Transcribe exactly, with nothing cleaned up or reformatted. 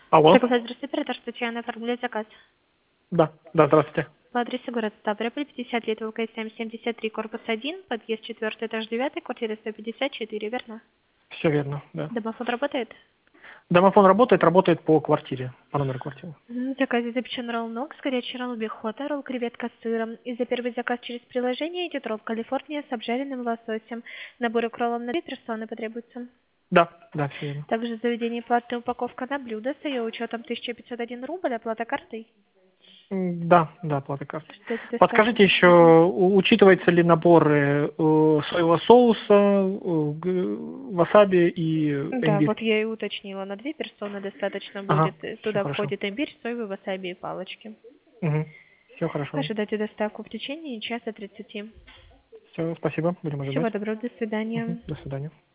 Алло. Здравствуйте, оператор Татьяна, оформляет заказ. Да, да, здравствуйте. По адресу город Ставрополь, пятьдесят лет, ВК семь семьдесят три, корпус один, подъезд четвертый, этаж девятый, квартира сто пятьдесят четыре, верно? Все верно, да. Домофон работает? Домофон работает, работает по квартире, по номеру квартиры. В заказе запечен ролл ног, горячий ролл бихота, ролл креветка с сыром. И за первый заказ через приложение идет ролл Калифорния с обжаренным лососем. Набор к роллам на две персоны потребуется. Да, да, все верно. Также заведение платная упаковка на блюдо с ее учетом тысяча пятьсот один рубль, оплата картой. М, Да, да, плата карты. Ждете доставку. Подскажите еще, у- учитывается ли наборы э, соевого соуса, э, г- васаби и Да, имбирь? вот я и уточнила, на две персоны достаточно Ага, будет. И все туда хорошо. входит имбирь, соевый, васаби и палочки. Все хорошо. Ожидайте доставку в течение часа тридцати. Все, спасибо, будем Всего ожидать. доброго, до Мгм, свидания. до свидания.